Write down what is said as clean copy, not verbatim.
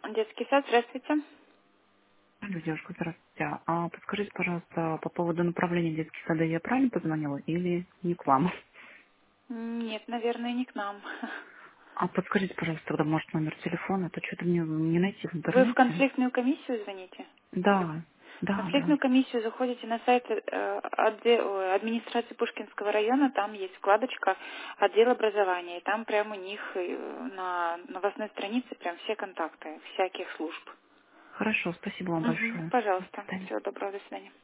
Детский сад, здравствуйте. Алло, девушка, здравствуйте. А подскажите, пожалуйста, по поводу направления детских сада я правильно позвонила или не к вам? Нет, наверное, не к нам. А подскажите, пожалуйста, тогда, может, номер телефона, то что-то мне не найти в Вы в интернете. конфликтную комиссию звоните? Да, В да, да. конфликтную комиссию заходите на сайт администрации Пушкинского района, там есть вкладочка «Отдел образования», и там прямо у них на новостной странице прям все контакты всяких служб. Хорошо, спасибо вам большое. До Пожалуйста. свидания. Всего доброго, до свидания.